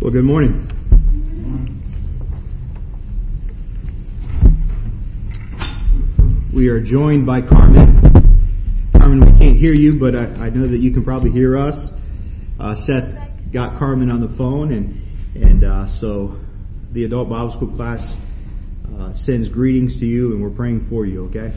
Well, good morning. We are joined by Carmen. Carmen, we can't hear you, but I know that you can probably hear us. Seth got Carmen on the phone, and so the Adult Bible School class sends greetings to you, and we're praying for you, okay?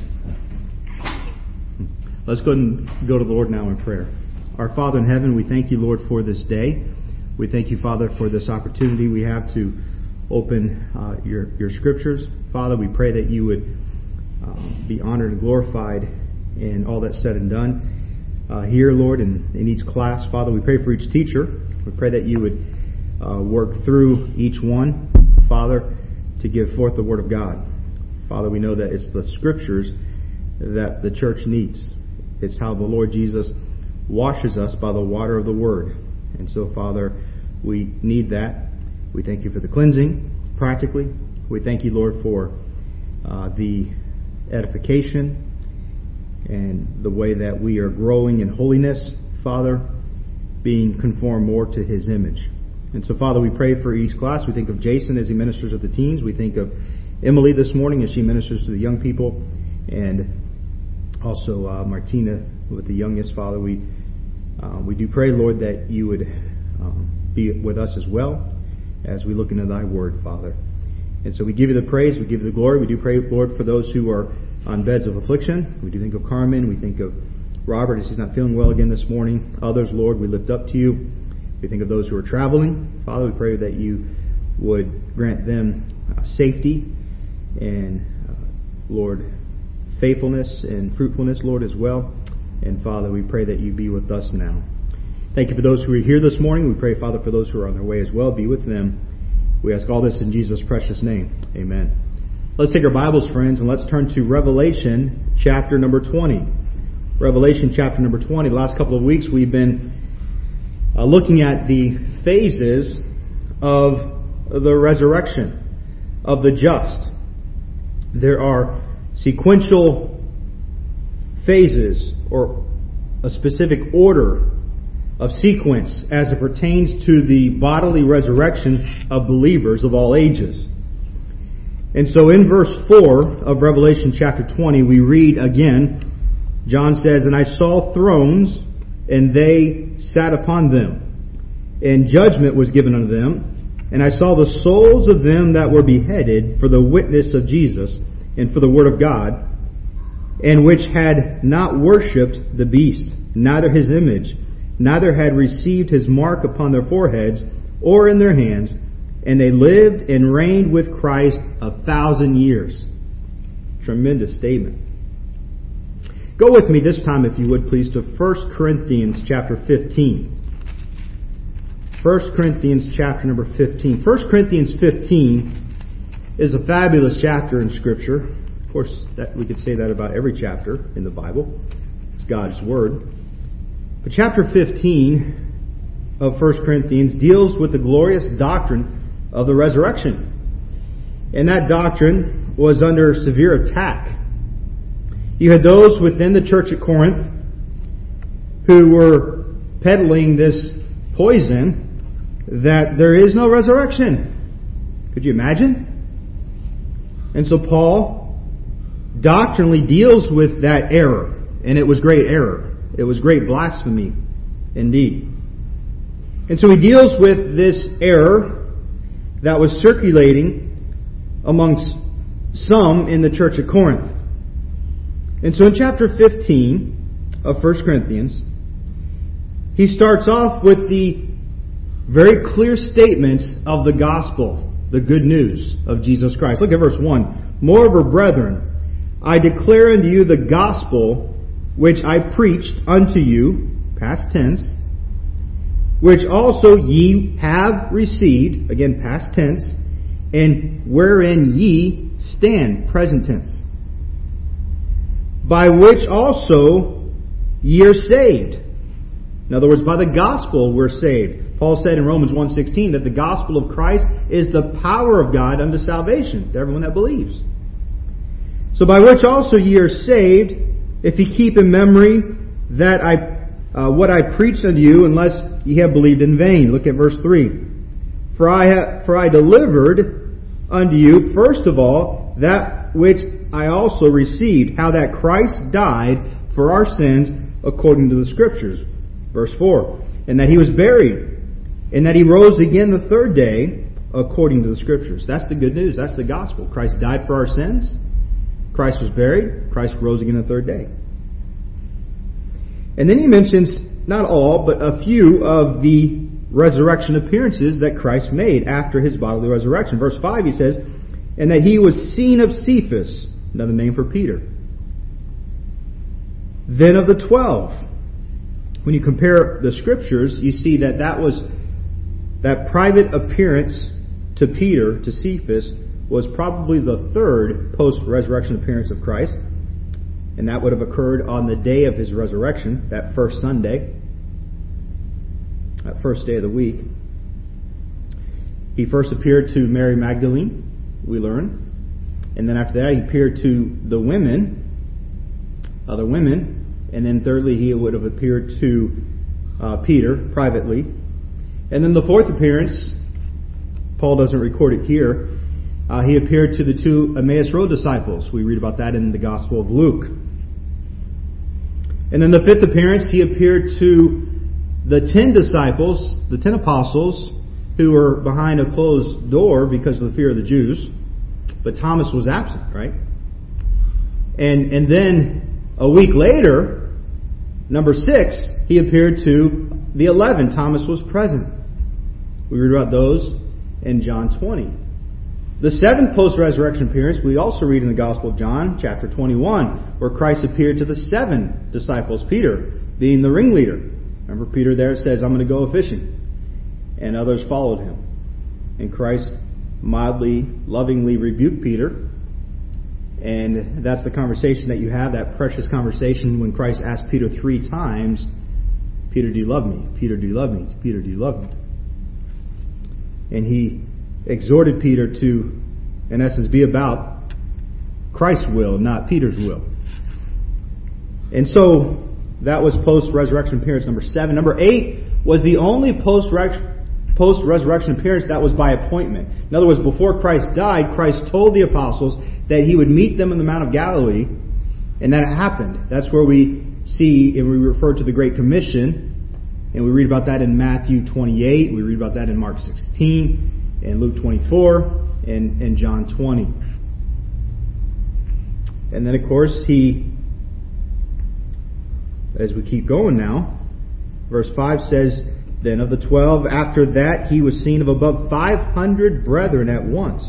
Let's go and go to the Lord now in prayer. Our Father in heaven, we thank you, Lord, for this day. We thank you, Father, for this opportunity we have to open your scriptures. Father, we pray that you would be honored and glorified in all that's said and done here, Lord, in each class. Father, we pray for each teacher. We pray that you would work through each one, Father, to give forth the Word of God. Father, we know that it's the scriptures that the church needs. It's how the Lord Jesus washes us by the water of the Word. And so, Father, we need that. We thank you for the cleansing, practically. We thank you, Lord, for the edification and the way that we are growing in holiness, Father, being conformed more to His image. And so, Father, we pray for each class. We think of Jason as he ministers with the teens. We think of Emily this morning as she ministers to the young people. And also Martina with the youngest, Father. We do pray, Lord, that you would be with us as well as we look into thy word, Father. And so we give you the praise, we give you the glory. We do pray, Lord, for those who are on beds of affliction. We do think of Carmen. We think of Robert as he's not feeling well again this morning. Others, Lord, we lift up to you. We think of those who are traveling. Father, we pray that you would grant them safety and, Lord, faithfulness and fruitfulness, Lord, as well. And Father, we pray that you be with us now. Thank you for those who are here this morning. We pray, Father, for those who are on their way as well. Be with them. We ask all this in Jesus' precious name. Amen. Let's take our Bibles, friends, and let's turn to Revelation chapter number 20. Revelation chapter number 20. The last couple of weeks we've been looking at the phases of the resurrection of the just. There are sequential phases or a specific order of sequence as it pertains to the bodily resurrection of believers of all ages. And so in verse 4 of Revelation chapter 20, we read again, John says, "And I saw thrones, and they sat upon them, and judgment was given unto them. And I saw the souls of them that were beheaded for the witness of Jesus and for the word of God, and which had not worshipped the beast, neither his image, neither had received his mark upon their foreheads or in their hands, and they lived and reigned with Christ 1,000 years." Tremendous statement. Go with me this time, if you would please, to 1 Corinthians chapter 15. 1 Corinthians chapter number 15. 1 Corinthians 15 is a fabulous chapter in Scripture. Of course, we could say that about every chapter in the Bible. It's God's Word. But chapter 15 of 1 Corinthians deals with the glorious doctrine of the resurrection. And that doctrine was under severe attack. You had those within the church at Corinth who were peddling this poison that there is no resurrection. Could you imagine? And so Paul doctrinally deals with that error. And it was great error. It was great blasphemy indeed. And so he deals with this error that was circulating amongst some in the church at Corinth. And so in chapter 15 of 1 Corinthians, he starts off with the very clear statements of the gospel, the good news of Jesus Christ. Look at verse 1. "Moreover, brethren, I declare unto you the gospel which I preached unto you," past tense, "which also ye have received," again past tense, "and wherein ye stand," present tense, "by which also ye are saved." In other words, by the gospel we're saved. Paul said in Romans 1:16 that the gospel of Christ is the power of God unto salvation to everyone that believes. "So by which also ye are saved, if ye keep in memory that what I preached unto you, unless ye have believed in vain." Look at verse 3. For I delivered unto you, first of all, that which I also received, how that Christ died for our sins according to the Scriptures. Verse 4. And that He was buried, and that He rose again the third day according to the Scriptures. That's the good news. That's the gospel. Christ died for our sins. Christ was buried. Christ rose again the third day. And then he mentions not all, but a few of the resurrection appearances that Christ made after His bodily resurrection. Verse 5 he says, and that He was seen of Cephas, another name for Peter. Then of the 12. When you compare the Scriptures, you see that private appearance to Peter, to Cephas, was probably the third post-resurrection appearance of Christ. And that would have occurred on the day of His resurrection, that first Sunday, that first day of the week. He first appeared to Mary Magdalene, we learn. And then after that, He appeared to the other women. And then thirdly, He would have appeared to Peter privately. And then the fourth appearance, Paul doesn't record it here, He appeared to the two Emmaus Road disciples. We read about that in the Gospel of Luke. And then the fifth appearance, He appeared to the 10 disciples, the 10 apostles, who were behind a closed door because of the fear of the Jews. But Thomas was absent, right? And then a week later, number 6, He appeared to the 11. Thomas was present. We read about those in John 20. The seventh post-resurrection appearance we also read in the Gospel of John, chapter 21, where Christ appeared to the 7 disciples, Peter being the ringleader. Remember, Peter there says, I'm going to go fishing. And others followed Him. And Christ mildly, lovingly rebuked Peter. And that's the conversation that you have, that precious conversation when Christ asked Peter 3 times, Peter, do you love me? Peter, do you love me? Peter, do you love me? And He exhorted Peter to, in essence, be about Christ's will, not Peter's will. And so, that was post-resurrection appearance number 7. Number 8 was the only post-resurrection appearance that was by appointment. In other words, before Christ died, Christ told the apostles that He would meet them in the Mount of Galilee, and that it happened. That's where we see, and we refer to the Great Commission, and we read about that in Matthew 28, we read about that in Mark 16, and Luke 24, and John 20. And then, of course, He, as we keep going now, verse 5 says, then of the 12, after that He was seen of above 500 brethren at once.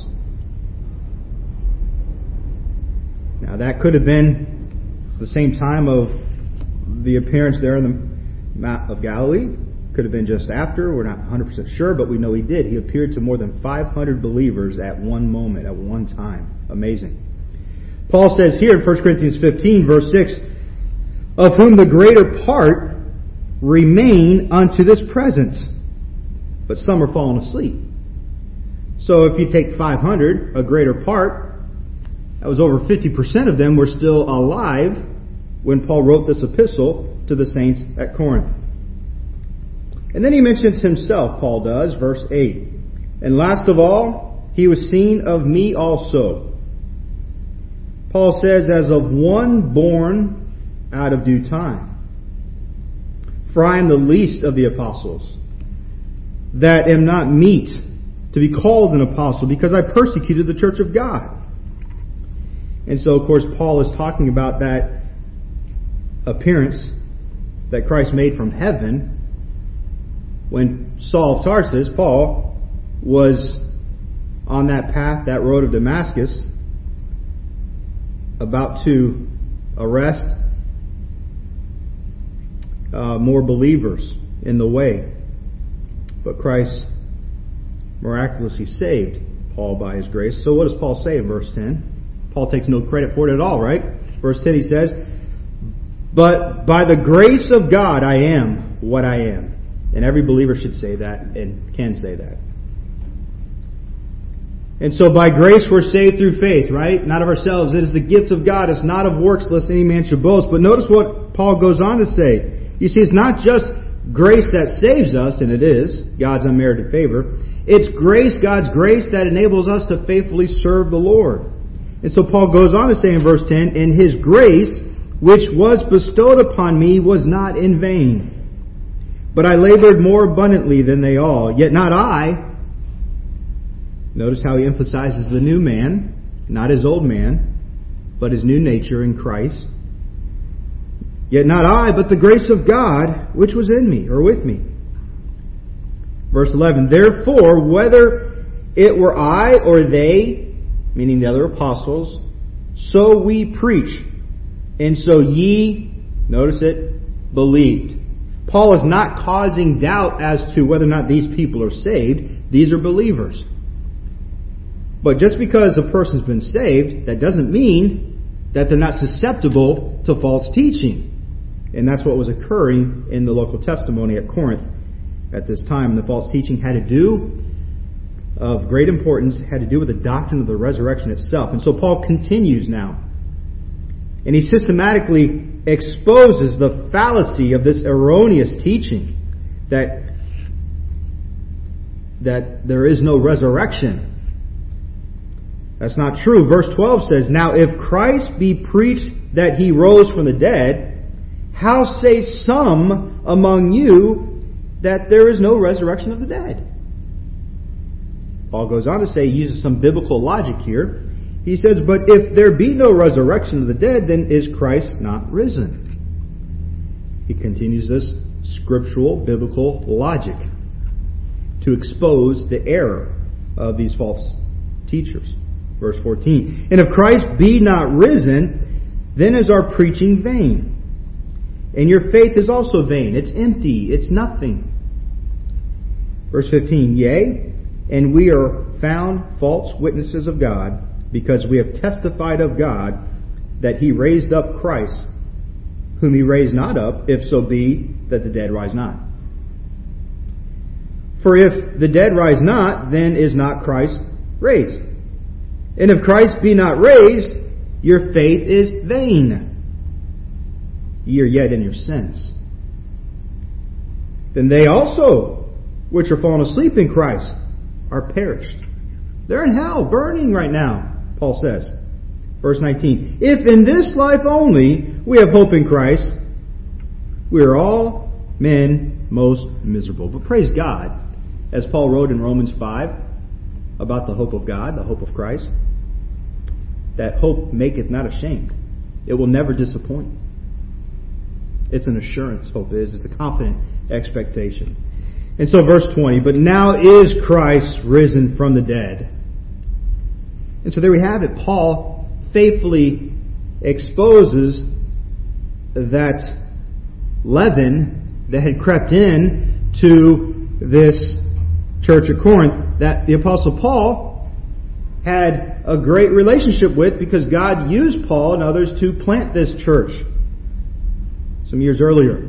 Now that could have been the same time of the appearance there in the Mount of Galilee. Could have been just after. We're not 100% sure, but we know He did. He appeared to more than 500 believers at one moment, at one time. Amazing. Paul says here in 1 Corinthians 15, verse 6, of whom the greater part remain unto this present, but some are fallen asleep. So if you take 500, a greater part, that was over 50% of them were still alive when Paul wrote this epistle to the saints at Corinth. And then he mentions himself, Paul does, verse 8. And last of all, He was seen of me also. Paul says, as of one born out of due time. For I am the least of the apostles, that am not meet to be called an apostle, because I persecuted the church of God. And so, of course, Paul is talking about that appearance that Christ made from heaven when Saul of Tarsus, Paul, was on that path, that road of Damascus, about to arrest more believers in the way. But Christ miraculously saved Paul by His grace. So what does Paul say in verse 10? Paul takes no credit for it at all, right? Verse 10 he says, but by the grace of God I am what I am. And every believer should say that and can say that. And so by grace we're saved through faith, right? Not of ourselves. It is the gift of God. It's not of works, lest any man should boast. But notice what Paul goes on to say. You see, it's not just grace that saves us, and it is God's unmerited favor. It's grace, God's grace, that enables us to faithfully serve the Lord. And so Paul goes on to say in verse 10, "And His grace, which was bestowed upon me, was not in vain. But I labored more abundantly than they all. Yet not I." Notice how he emphasizes the new man, not his old man, but his new nature in Christ. "Yet not I, but the grace of God, which was in me," or with me. Verse 11, "Therefore, whether it were I or they," meaning the other apostles, "so we preach, and so ye," notice it, "believed." Paul is not causing doubt as to whether or not these people are saved. These are believers. But just because a person's been saved, that doesn't mean that they're not susceptible to false teaching. And that's what was occurring in the local testimony at Corinth at this time. The false teaching had to do, of great importance, had to do with the doctrine of the resurrection itself. And so Paul continues now. And he systematically exposes the fallacy of this erroneous teaching that there is no resurrection. That's not true. Verse 12 says, "Now if Christ be preached that He rose from the dead, how say some among you that there is no resurrection of the dead?" Paul goes on to say, he uses some biblical logic here. He says, "But if there be no resurrection of the dead, then is Christ not risen?" He continues this scriptural, biblical logic to expose the error of these false teachers. Verse 14, "And if Christ be not risen, then is our preaching vain. And your faith is also vain." It's empty. It's nothing. Verse 15, "Yea, and we are found false witnesses of God, because we have testified of God that He raised up Christ, whom He raised not up, if so be that the dead rise not. For if the dead rise not, then is not Christ raised. And if Christ be not raised, your faith is vain. Ye are yet in your sins. Then they also, which are fallen asleep in Christ, are perished." They're in hell, burning right now, Paul says. Verse 19, "If in this life only we have hope in Christ, we are all men most miserable." But praise God, as Paul wrote in Romans 5 about the hope of God, the hope of Christ, that hope maketh not ashamed. It will never disappoint. It's an assurance, hope is. It's a confident expectation. And so verse 20, "But now is Christ risen from the dead." And so there we have it. Paul faithfully exposes that leaven that had crept in to this church at Corinth, that the Apostle Paul had a great relationship with, because God used Paul and others to plant this church some years earlier.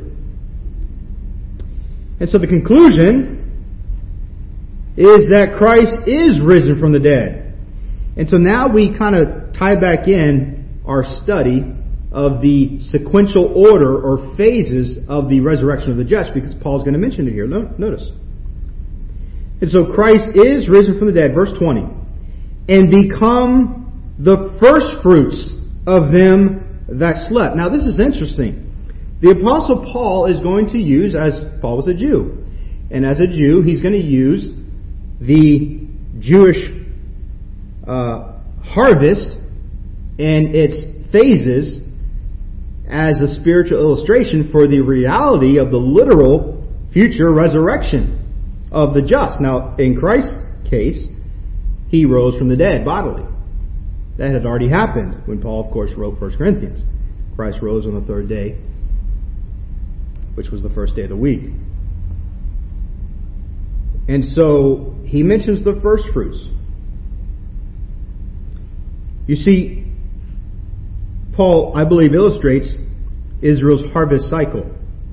And so the conclusion is that Christ is risen from the dead. And so now we kind of tie back in our study of the sequential order or phases of the resurrection of the just, because Paul's going to mention it here. Notice. And so Christ is risen from the dead, verse 20, "and become the first fruits of them that slept." Now this is interesting. The Apostle Paul is going to use, as Paul was a Jew, and as a Jew, he's going to use the Jewish harvest and its phases as a spiritual illustration for the reality of the literal future resurrection of the just. Now, in Christ's case, He rose from the dead bodily. That had already happened when Paul, of course, wrote 1 Corinthians. Christ rose on the third day, which was the first day of the week. And so he mentions the first fruits. You see, Paul, I believe, illustrates Israel's harvest cycle.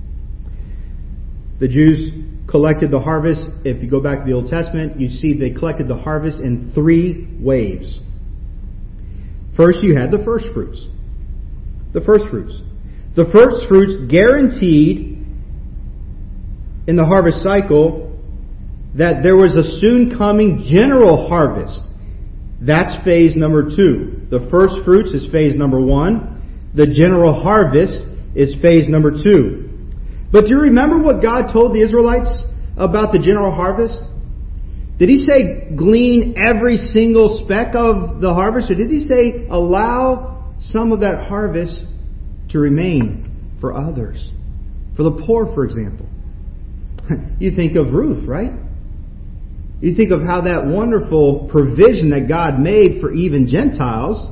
The Jews collected the harvest. If you go back to the Old Testament, you see they collected the harvest in 3 waves. First, you had the first fruits. The first fruits. The first fruits guaranteed in the harvest cycle that there was a soon coming general harvest. That's phase number 2. The first fruits is phase number 1. The general harvest is phase number 2. But do you remember what God told the Israelites about the general harvest? Did He say glean every single speck of the harvest? Or did He say allow some of that harvest to remain for others? For the poor, for example. You think of Ruth, right? You think of how that wonderful provision that God made for even Gentiles,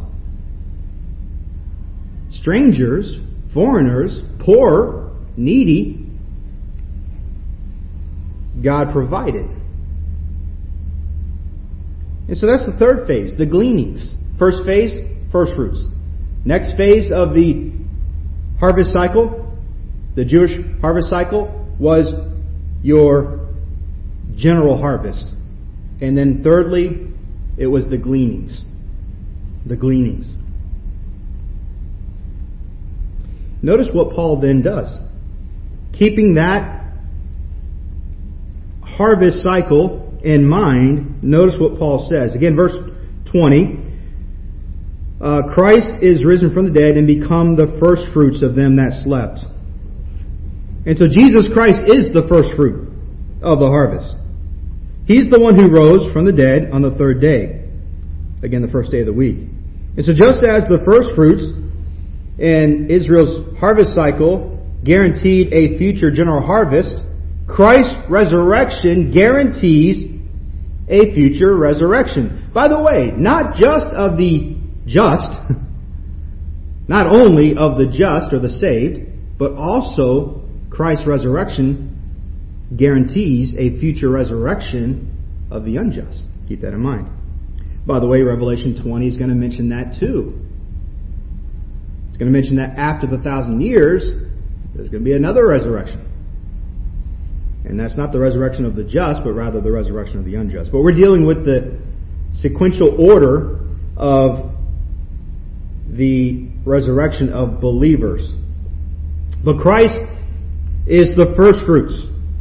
strangers, foreigners, poor, needy, God provided. And so that's the third phase, the gleanings. First phase, first fruits. Next phase of the harvest cycle, the Jewish harvest cycle, was your general harvest. And then thirdly, it was the gleanings. The gleanings. Notice what Paul then does. Keeping that harvest cycle in mind, notice what Paul says. Again, verse 20. Christ is risen from the dead and become the first fruits of them that slept. And so Jesus Christ is the first fruit of the harvest. He's the one who rose from the dead on the third day. Again, the first day of the week. And so just as the first fruits in Israel's harvest cycle guaranteed a future general harvest, Christ's resurrection guarantees a future resurrection. By the way, not just of the just, not only of the just or the saved, but also Christ's resurrection guarantees a future resurrection of the unjust. Keep that in mind. By the way, Revelation 20 is going to mention that too. It's going to mention that after the 1,000 years, there's going to be another resurrection. And that's not the resurrection of the just, but rather the resurrection of the unjust. But we're dealing with the sequential order of the resurrection of believers. But Christ is the first fruits.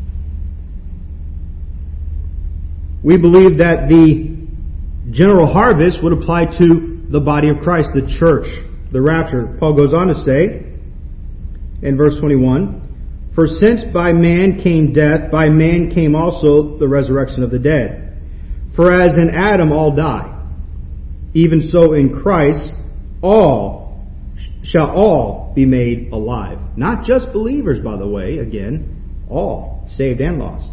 We believe that the general harvest would apply to the body of Christ, the church, the rapture. Paul goes on to say in verse 21, "For since by man came death, by man came also the resurrection of the dead. For as in Adam all die, even so in Christ shall all be made alive." Not just believers, by the way, again, all, saved and lost.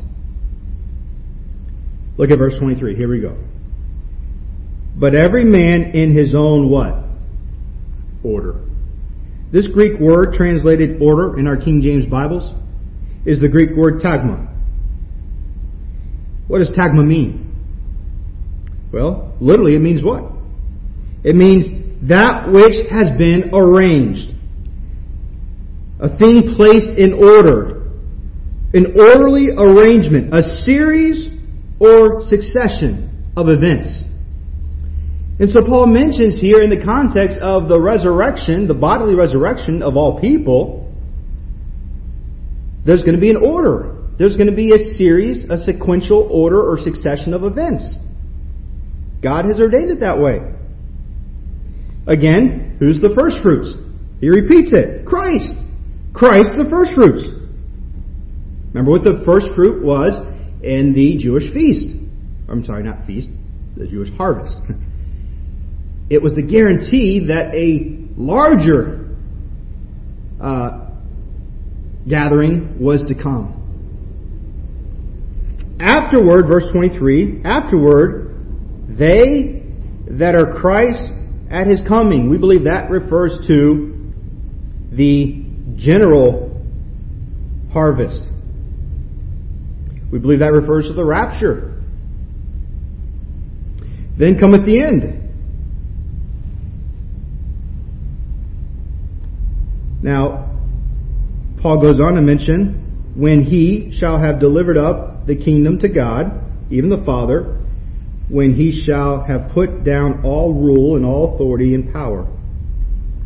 Look at verse 23. Here we go. "But every man in his own" what? Order. This Greek word translated order in our King James Bibles is the Greek word tagma. What does tagma mean? Well, literally it means what? It means that which has been arranged. A thing placed in order. An orderly arrangement. A series or succession of events. And so Paul mentions here in the context of the resurrection, the bodily resurrection of all people, there's going to be an order. There's going to be a series, a sequential order or succession of events. God has ordained it that way. Again, who's the first fruits? He repeats it. Christ. Christ the first fruits. Remember what the first fruit was in the Jewish feast. I'm sorry, not feast, the Jewish harvest. It was the guarantee that a larger gathering was to come. Afterward, verse 23, afterward, they that are Christ at His coming. We believe that refers to the general harvest. We believe that refers to the rapture. Then cometh the end. Now, Paul goes on to mention, when He shall have delivered up the kingdom to God, even the Father, when He shall have put down all rule and all authority and power.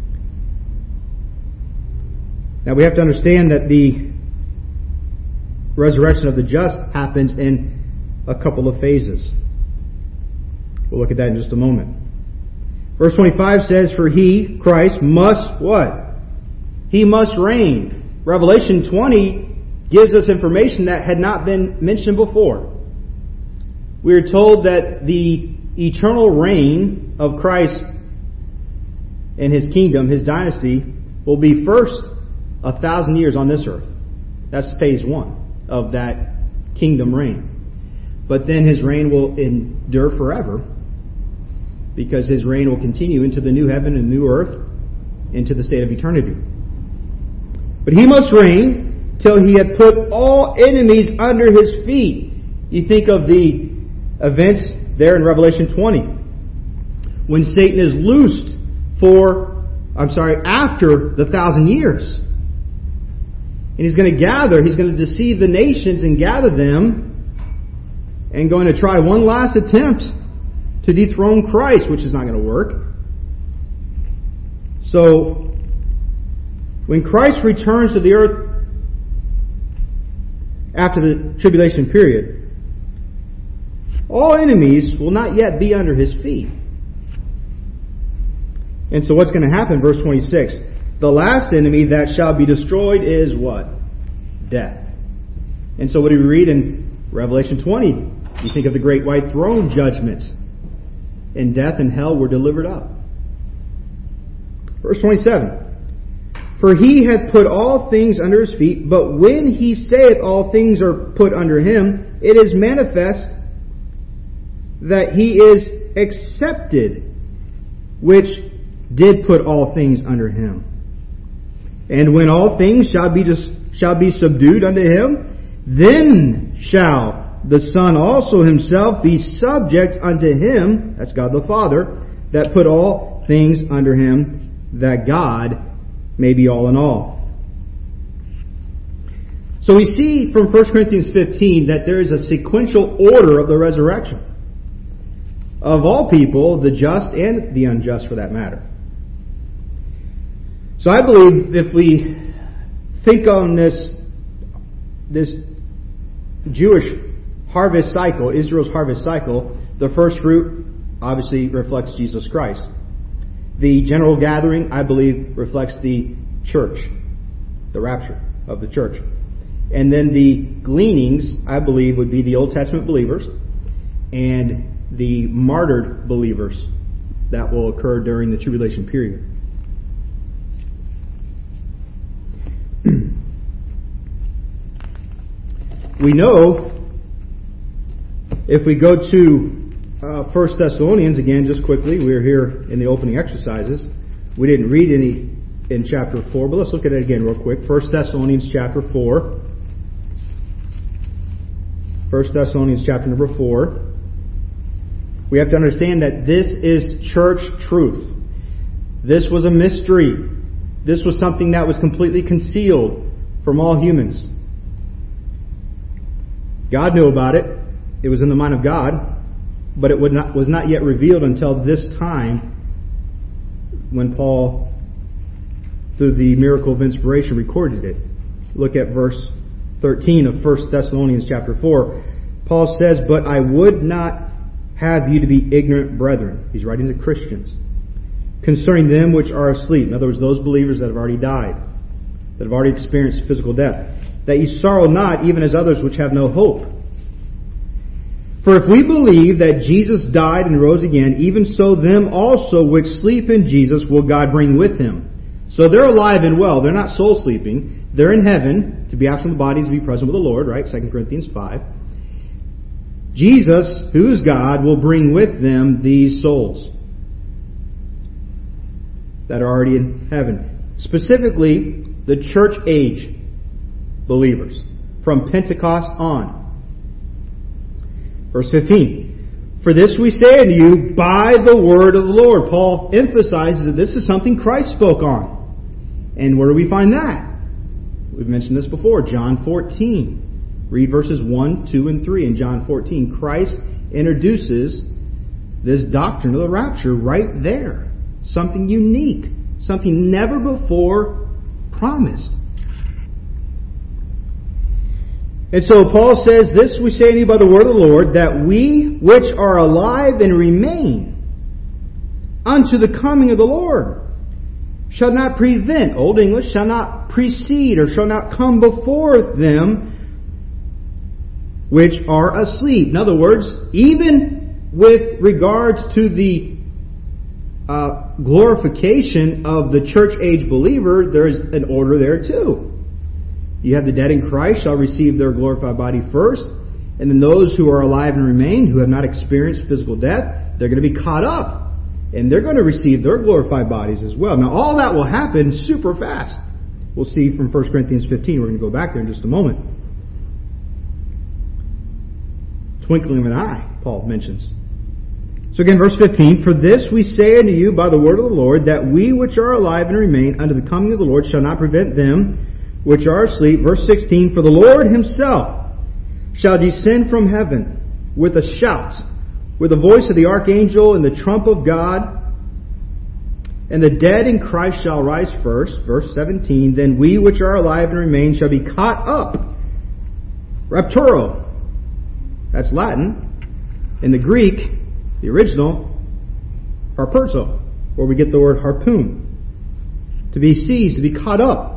Now we have to understand that the resurrection of the just happens in a couple of phases. We'll look at that in just a moment. Verse 25 says, for he, Christ, must what? He must reign. Revelation 20 gives us information that had not been mentioned before. We are told that the eternal reign of Christ and His kingdom, His dynasty, will be first 1,000 years on this earth. That's phase 1 of that kingdom reign. But then His reign will endure forever, because His reign will continue into the new heaven and new earth, into the state of eternity. But He must reign till He hath put all enemies under His feet. You think of the events there in Revelation 20, when Satan is loosed after the 1,000 years. And he's going to deceive the nations and gather them, and going to try one last attempt to dethrone Christ, which is not going to work. So, when Christ returns to the earth after the tribulation period, all enemies will not yet be under His feet. And so what's going to happen? Verse 26. The last enemy that shall be destroyed is what? Death. And so what do we read in Revelation 20? You think of the great white throne judgment. And death and hell were delivered up. Verse 27. For He hath put all things under His feet, but when He saith all things are put under Him, it is manifest that He is accepted, which did put all things under Him. And when all things shall be subdued unto Him, then shall the Son also Himself be subject unto Him, that's God the Father, that put all things under Him, that God may be all in all. So we see from 1 Corinthians 15 that there is a sequential order of the resurrection of all people, the just and the unjust for that matter. So I believe if we think on this Jewish harvest cycle, Israel's harvest cycle, the first fruit obviously reflects Jesus Christ. The general gathering, I believe, reflects the church, the rapture of the church. And then the gleanings, I believe, would be the Old Testament believers and the martyred believers that will occur during the tribulation period. We know, if we go to 1 Thessalonians, again, just quickly, we're here in the opening exercises. We didn't read any in chapter 4, but let's look at it again real quick. 1 Thessalonians chapter 4. 1 Thessalonians chapter number 4. We have to understand that this is church truth. This was a mystery. This was something that was completely concealed from all humans. God knew about it. It was in the mind of God, but it was not yet revealed until this time when Paul, through the miracle of inspiration, recorded it. Look at verse 13 of 1 Thessalonians chapter 4. Paul says, "But I would not have you to be ignorant, brethren." He's writing to Christians. "Concerning them which are asleep." In other words, those believers that have already died, that have already experienced physical death. "That ye sorrow not, even as others which have no hope. For if we believe that Jesus died and rose again, even so them also which sleep in Jesus will God bring with Him." So they're alive and well. They're not soul sleeping. They're in heaven, to be absent from the body, to be present with the Lord, right? 2 Corinthians 5. Jesus, who is God, will bring with them these souls that are already in heaven. Specifically, the church age believers, from Pentecost on. Verse 15. "For this we say unto you by the word of the Lord." Paul emphasizes that this is something Christ spoke on. And where do we find that? We've mentioned this before. John 14. Read verses 1, 2, and 3 in John 14. Christ introduces this doctrine of the rapture right there. Something unique. Something never before promised. And so Paul says, "This we say to you by the word of the Lord, that we which are alive and remain unto the coming of the Lord shall not prevent," Old English, "shall not precede or shall not come before them which are asleep." In other words, even with regards to the glorification of the church age believer, there's an order there too. You have the dead in Christ shall receive their glorified body first, and then those who are alive and remain, who have not experienced physical death, they're going to be caught up, and they're going to receive their glorified bodies as well. Now all that will happen super fast. We'll see from 1 Corinthians 15. We're going to go back there in just a moment. Twinkling of an eye, Paul mentions. So again, verse 15, "For this we say unto you by the word of the Lord, that we which are alive and remain unto the coming of the Lord shall not prevent them which are asleep." Verse 16, "For the Lord himself shall descend from heaven with a shout, with the voice of the archangel and the trump of God, and the dead in Christ shall rise first." Verse 17, "Then we which are alive and remain shall be caught up." Rapturo. That's Latin. In the Greek, the original, harperzo, where we get the word harpoon. To be seized, to be caught up.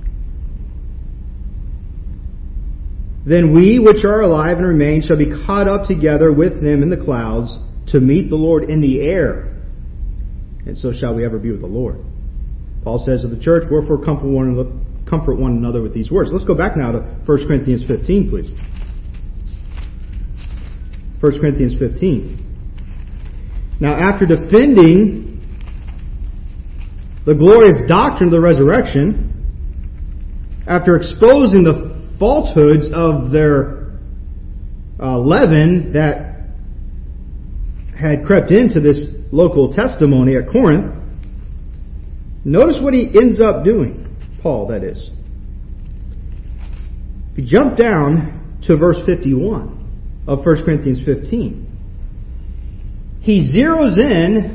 "Then we which are alive and remain shall be caught up together with them in the clouds to meet the Lord in the air. And so shall we ever be with the Lord." Paul says to the church, "Wherefore comfort one another with these words." Let's go back now to 1 Corinthians 15, please. 1 Corinthians 15. Now, after defending the glorious doctrine of the resurrection, after exposing the falsehoods of their leaven that had crept into this local testimony at Corinth, notice what he ends up doing. Paul, that is. If you jump down to verse 51 of 1 Corinthians 15, he zeroes in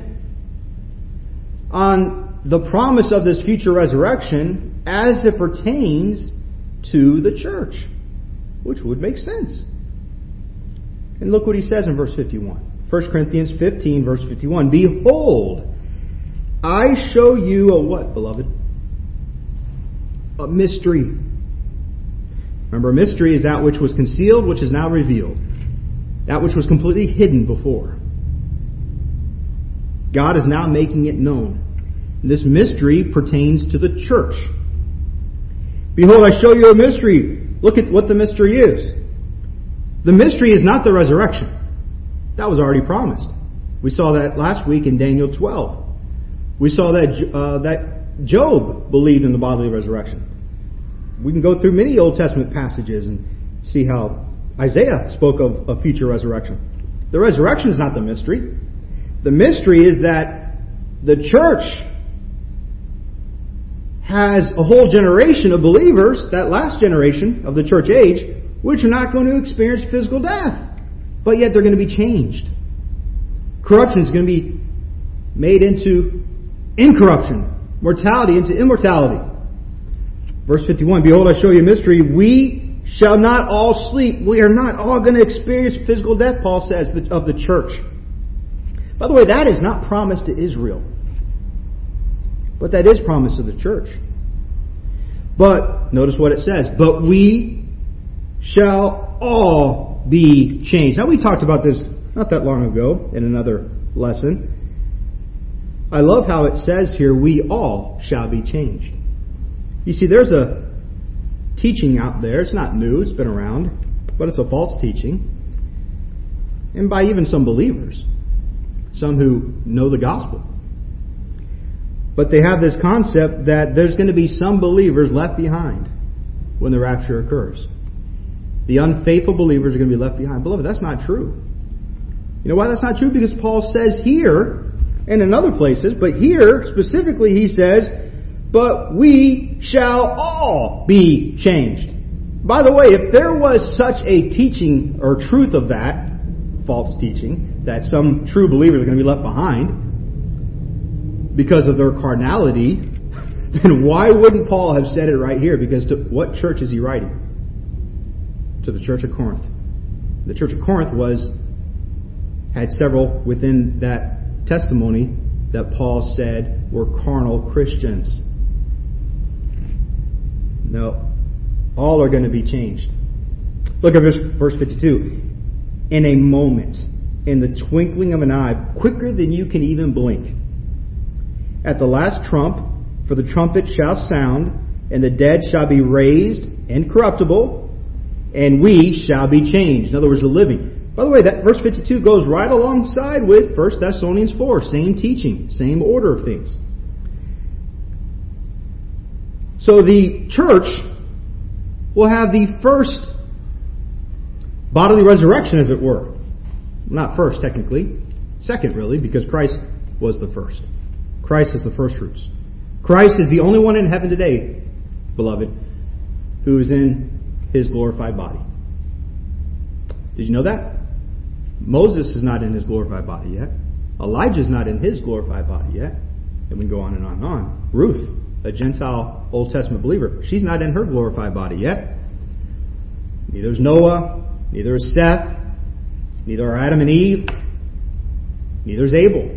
on the promise of this future resurrection as it pertains to the church, which would make sense. And look what he says in verse 51. 1 Corinthians 15, verse 51. "Behold, I show you a" what, beloved? "A mystery." Remember, a mystery is that which was concealed, which is now revealed. That which was completely hidden before. God is now making it known. This mystery pertains to the church. "Behold, I show you a mystery." Look at what the mystery is. The mystery is not the resurrection. That was already promised. We saw that last week in Daniel 12. We saw that Job believed in the bodily resurrection. We can go through many Old Testament passages and see how Isaiah spoke of a future resurrection. The resurrection is not the mystery. The mystery is that the church has a whole generation of believers, that last generation of the church age, which are not going to experience physical death. But yet they're going to be changed. Corruption is going to be made into incorruption. Mortality into immortality. Verse 51, "Behold, I show you a mystery. We shall not all sleep." We are not all going to experience physical death, Paul says, of the church. By the way, that is not promised to Israel. But that is promised to the church. But, notice what it says, "But we shall all be changed." Now, we talked about this not that long ago in another lesson. I love how it says here, "We all shall be changed." You see, there's a teaching out there. It's not new. It's been around. But it's a false teaching. And by even some believers. Some who know the gospel. But they have this concept that there's going to be some believers left behind when the rapture occurs. The unfaithful believers are going to be left behind. Beloved, that's not true. You know why that's not true? Because Paul says here, and in other places, but here specifically he says, "But we shall all be changed." By the way, if there was such a teaching or truth of that, false teaching, that some true believers are going to be left behind because of their carnality, then why wouldn't Paul have said it right here? Because to what church is he writing? to the church of Corinth. The church of Corinth had several within that testimony that Paul said were carnal Christians. No, all are going to be changed. Look at verse 52. In a moment, in the twinkling of an eye, quicker than you can even blink, at the last trump, for the trumpet shall sound, and the dead shall be raised incorruptible, and we shall be changed. In other words, the living. By the way, that verse 52 goes right alongside with 1 Thessalonians 4. Same teaching, same order of things. So the church will have the first bodily resurrection, as it were. Not first, technically. Second, really, because Christ was the first. Christ is the first fruits. Christ is the only one in heaven today, beloved, who is in His glorified body. Did you know that? Moses is not in his glorified body yet. Elijah is not in his glorified body yet. And we can go on and on and on. Ruth, a Gentile Old Testament believer, she's not in her glorified body yet. Neither is Noah, neither is Seth, neither are Adam and Eve, neither is Abel.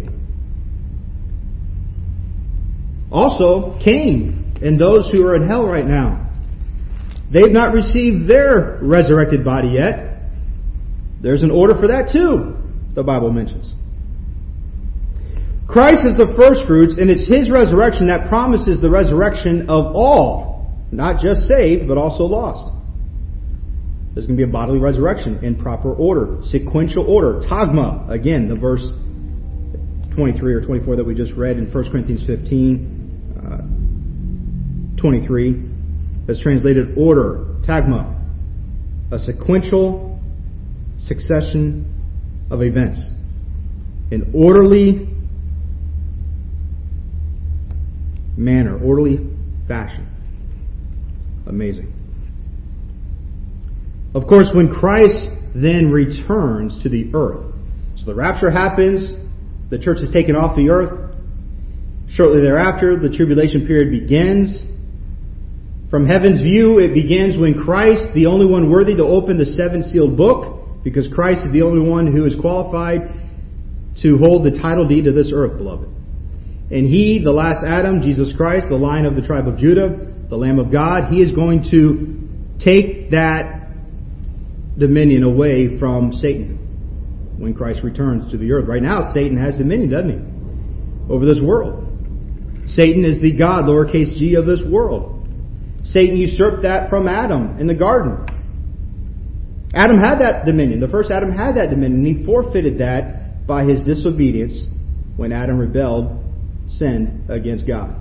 Also, Cain and those who are in hell right now. They've not received their resurrected body yet. There's an order for that too, the Bible mentions. Christ is the first fruits, and it's His resurrection that promises the resurrection of all, not just saved, but also lost. There's going to be a bodily resurrection in proper order, sequential order, tagma. Again, the verse 23 or 24 that we just read in 1 Corinthians 15, 23, is translated order, tagma, a sequential succession of events, in orderly manner, orderly fashion. Amazing. Of course, when Christ then returns to the earth, so the rapture happens, the church is taken off the earth. Shortly thereafter, the tribulation period begins. From heaven's view, it begins when Christ, the only one worthy to open the seven-sealed book, because Christ is the only one who is qualified to hold the title deed to this earth, beloved. And He, the last Adam, Jesus Christ, the Lion of the tribe of Judah, the Lamb of God, He is going to take that dominion away from Satan when Christ returns to the earth. Right now, Satan has dominion, doesn't he? Over this world. Satan is the God, lowercase g, of this world. Satan usurped that from Adam in the garden. Adam had that dominion. The first Adam had that dominion. And he forfeited that by his disobedience when Adam rebelled, sinned against God.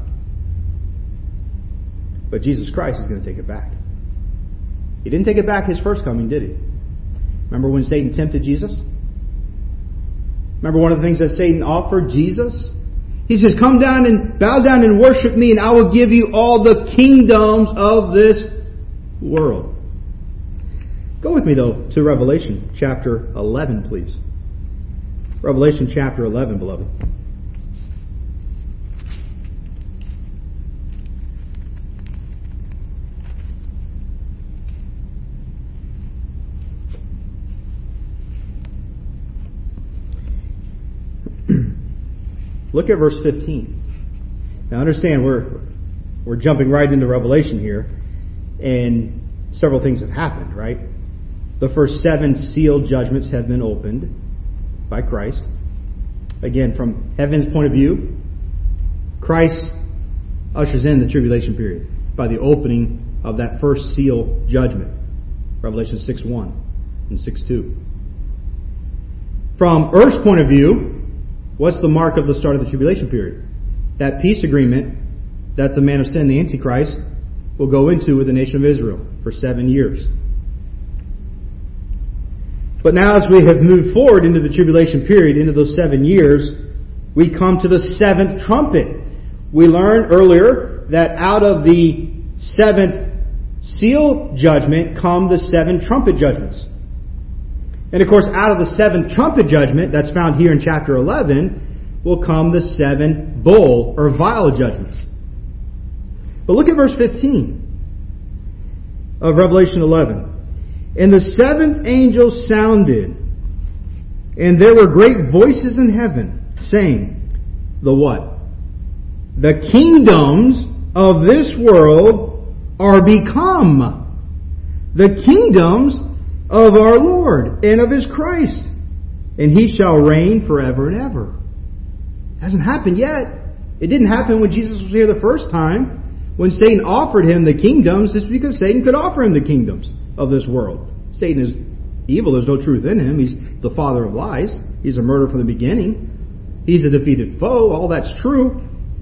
But Jesus Christ is going to take it back. He didn't take it back His first coming, did He? Remember when Satan tempted Jesus? Remember one of the things that Satan offered Jesus? He says, come down and bow down and worship me, and I will give you all the kingdoms of this world. Go with me, though, to Revelation chapter 11, please. Revelation chapter 11, beloved. Look at verse 15. Now understand, we're jumping right into Revelation here, and several things have happened, right? The first 7 sealed judgments have been opened by Christ. Again, from heaven's point of view, Christ ushers in the tribulation period by the opening of that first seal judgment. Revelation 6:1 and 6:2. From earth's point of view, what's the mark of the start of the tribulation period? That peace agreement that the man of sin, the Antichrist, will go into with the nation of Israel for 7 years. But now as we have moved forward into the tribulation period, into those 7 years, we come to the 7th trumpet. We learned earlier that out of the 7th seal judgment come the 7 trumpet judgments. And of course, out of the 7th trumpet judgment that's found here in chapter 11 will come the 7 bowl or vial judgments. But look at verse 15 of Revelation 11. And the seventh angel sounded, and there were great voices in heaven, saying, the what? The kingdoms of this world are become the kingdoms of our Lord and of His Christ, and He shall reign forever and ever. It hasn't happened yet. It didn't happen when Jesus was here the first time. When Satan offered Him the kingdoms, it's because Satan could offer Him the kingdoms of this world. Satan is evil. There's no truth in him. He's the father of lies. He's a murderer from the beginning. He's a defeated foe. All that's true.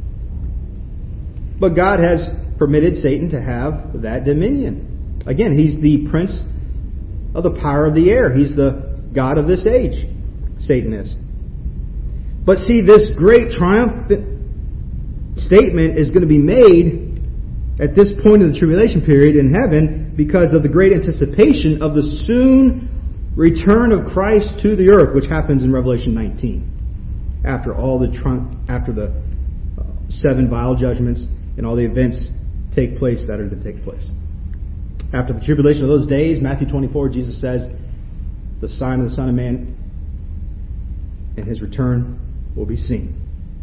But God has permitted Satan to have that dominion. Again, he's the prince of the power of the air. He's the god of this age. Satan is. But see, this great triumphant statement is going to be made at this point in the tribulation period in heaven because of the great anticipation of the soon return of Christ to the earth, which happens in Revelation 19. After the 7 vial judgments and all the events take place that are to take place. After the tribulation of those days, Matthew 24, Jesus says, the sign of the Son of Man and His return will be seen.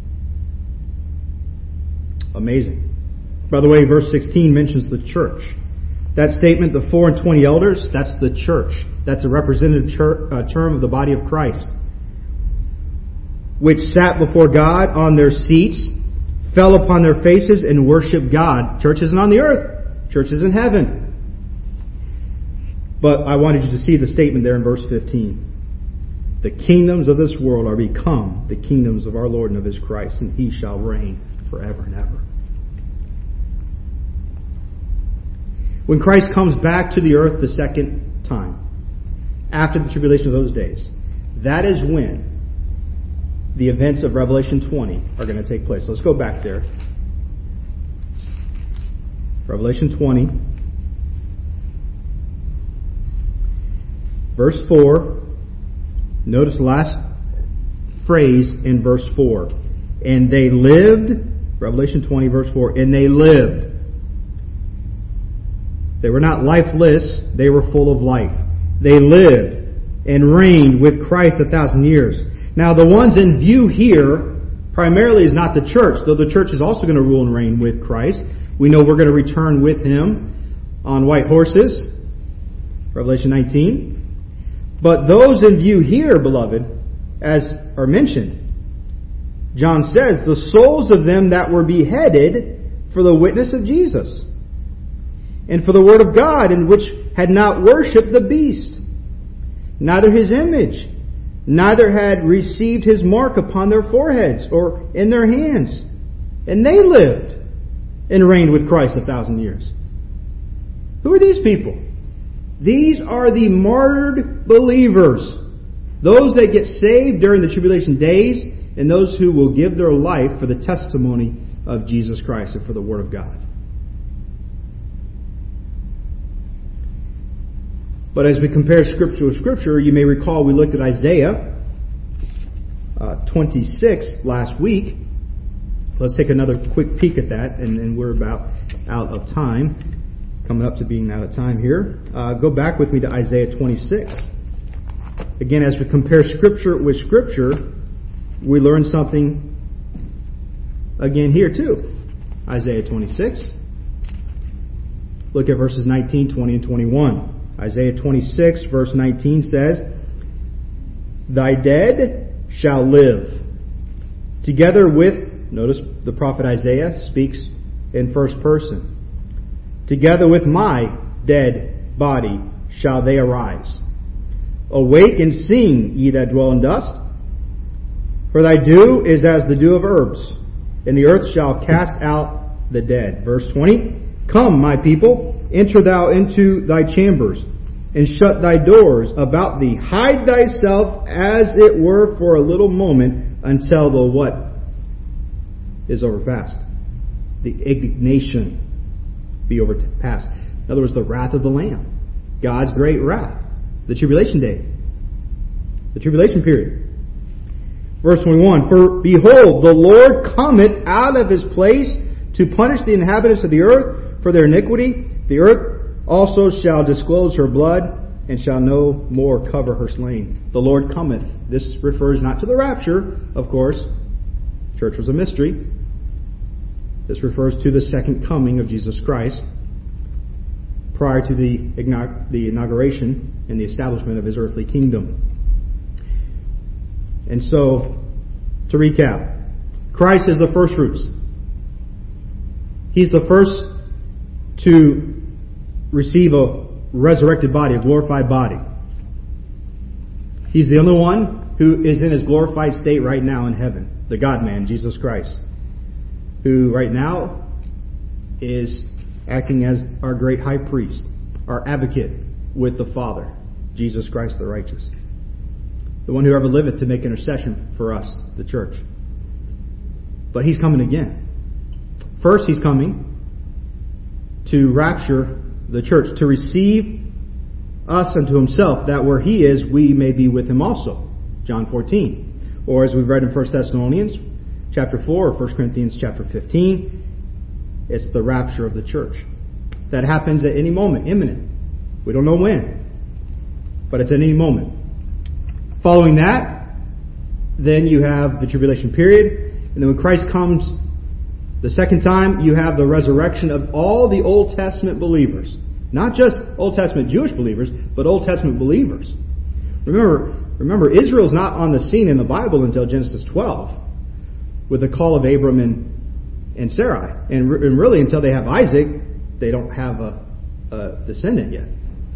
Amazing. By the way, verse 16 mentions the church. That statement, the 4 and 20 elders, that's the church. That's a representative term of the body of Christ, which sat before God on their seats, fell upon their faces, and worshiped God. Church isn't on the earth. Church is in heaven. But I wanted you to see the statement there in verse 15. The kingdoms of this world are become the kingdoms of our Lord and of His Christ, and He shall reign forever and ever. When Christ comes back to the earth the second time, after the tribulation of those days, that is when the events of Revelation 20 are going to take place. Let's go back there. Revelation 20, verse 4. Notice the last phrase in verse 4. And they lived, Revelation 20, verse 4, and they lived. They were not lifeless, they were full of life. They lived and reigned with Christ 1,000 years. Now the ones in view here primarily is not the church, though the church is also going to rule and reign with Christ. We know we're going to return with Him on white horses, Revelation 19. But those in view here, beloved, as are mentioned, John says, the souls of them that were beheaded for the witness of Jesus and for the word of God, and which had not worshipped the beast, neither his image, neither had received his mark upon their foreheads or in their hands. And they lived and reigned with Christ 1,000 years. Who are these people? These are the martyred believers. Those that get saved during the tribulation days, and those who will give their life for the testimony of Jesus Christ and for the Word of God. But as we compare Scripture with Scripture, you may recall we looked at Isaiah 26 last week. Let's take another quick peek at that, and we're about out of time. Coming up to being out of time here. Go back with me to Isaiah 26. Again, as we compare Scripture with Scripture, we learn something again here too. Isaiah 26. Look at verses 19, 20, and 21. Isaiah 26, verse 19 says, Thy dead shall live, together with, notice the prophet Isaiah speaks in first person, together with my dead body shall they arise. Awake and sing, ye that dwell in dust, for thy dew is as the dew of herbs, and the earth shall cast out the dead. Verse 20, Come, my people, enter thou into thy chambers, and shut thy doors about thee. Hide thyself as it were for a little moment, until the what is overpast? The indignation be overpast. In other words, the wrath of the Lamb. God's great wrath. The tribulation day. The tribulation period. Verse 21, For behold, the Lord cometh out of His place to punish the inhabitants of the earth for their iniquity. The earth also shall disclose her blood, and shall no more cover her slain. The Lord cometh. This refers not to the rapture, of course. Church was a mystery. This refers to the second coming of Jesus Christ prior to the inauguration and the establishment of His earthly kingdom. And so, to recap, Christ is the first fruits. He's the first to receive a resurrected body, a glorified body. He's the only one who is in His glorified state right now in heaven, the God-man, Jesus Christ, who right now is acting as our great high priest, our advocate with the Father, Jesus Christ the righteous, the one who ever liveth to make intercession for us, the church. But He's coming again. First, He's coming to rapture the church, to receive us unto Himself, that where He is, we may be with Him also. John 14. Or as we've read in 1 Thessalonians chapter 4 or 1 Corinthians chapter 15, it's the rapture of the church. That happens at any moment, imminent. We don't know when, but it's at any moment. Following that, then you have the tribulation period, and then when Christ comes the second time, you have the resurrection of all the Old Testament believers. Not just Old Testament Jewish believers, but Old Testament believers. Remember, Israel's not on the scene in the Bible until Genesis 12, with the call of Abram and Sarai. And really, until they have Isaac, they don't have a descendant yet.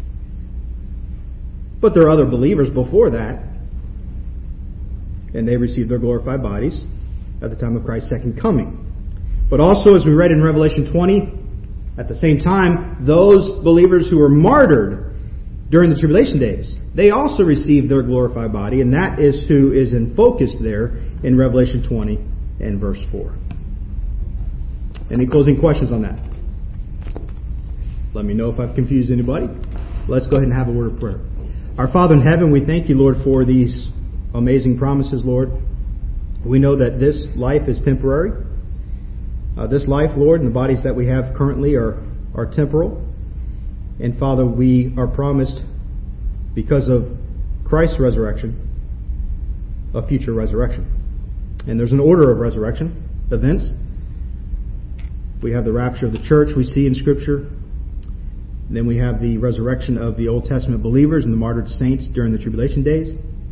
But there are other believers before that, and they received their glorified bodies at the time of Christ's second coming. But also, as we read in Revelation 20, at the same time, those believers who were martyred during the tribulation days, they also received their glorified body, and that is who is in focus there in Revelation 20 and verse 4. Any closing questions on that? Let me know if I've confused anybody. Let's go ahead and have a word of prayer. Our Father in heaven, we thank You, Lord, for these amazing promises, Lord. We know that this life is temporary. This life, Lord, and the bodies that we have currently are temporal. And Father, we are promised, because of Christ's resurrection, a future resurrection. And there's an order of resurrection events. We have the rapture of the church we see in Scripture. Then we have the resurrection of the Old Testament believers and the martyred saints during the tribulation days.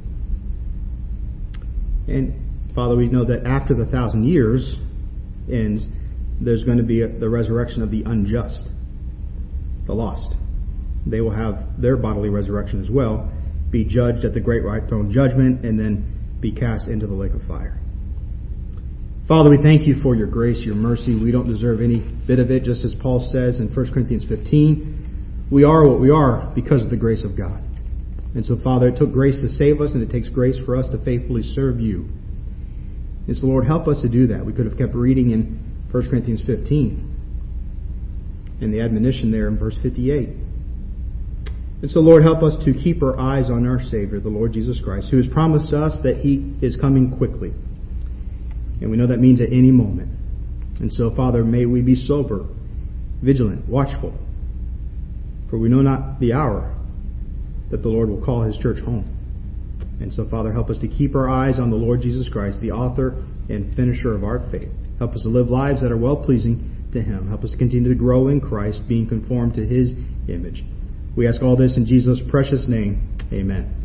And Father, we know that after the 1,000 years ends, there's going to be the resurrection of the unjust, the lost. They will have their bodily resurrection as well, be judged at the great white throne judgment, and then be cast into the lake of fire. Father, we thank You for Your grace, Your mercy. We don't deserve any bit of it, just as Paul says in 1 Corinthians 15. We are what we are because of the grace of God. And so, Father, it took grace to save us, and it takes grace for us to faithfully serve You. And so, Lord, help us to do that. We could have kept reading in 1 Corinthians 15 and the admonition there in verse 58. And so, Lord, help us to keep our eyes on our Savior, the Lord Jesus Christ, who has promised us that He is coming quickly. And we know that means at any moment. And so, Father, may we be sober, vigilant, watchful, for we know not the hour that the Lord will call His church home. And so, Father, help us to keep our eyes on the Lord Jesus Christ, the author and finisher of our faith. Help us to live lives that are well-pleasing to Him. Help us to continue to grow in Christ, being conformed to His image. We ask all this in Jesus' precious name. Amen.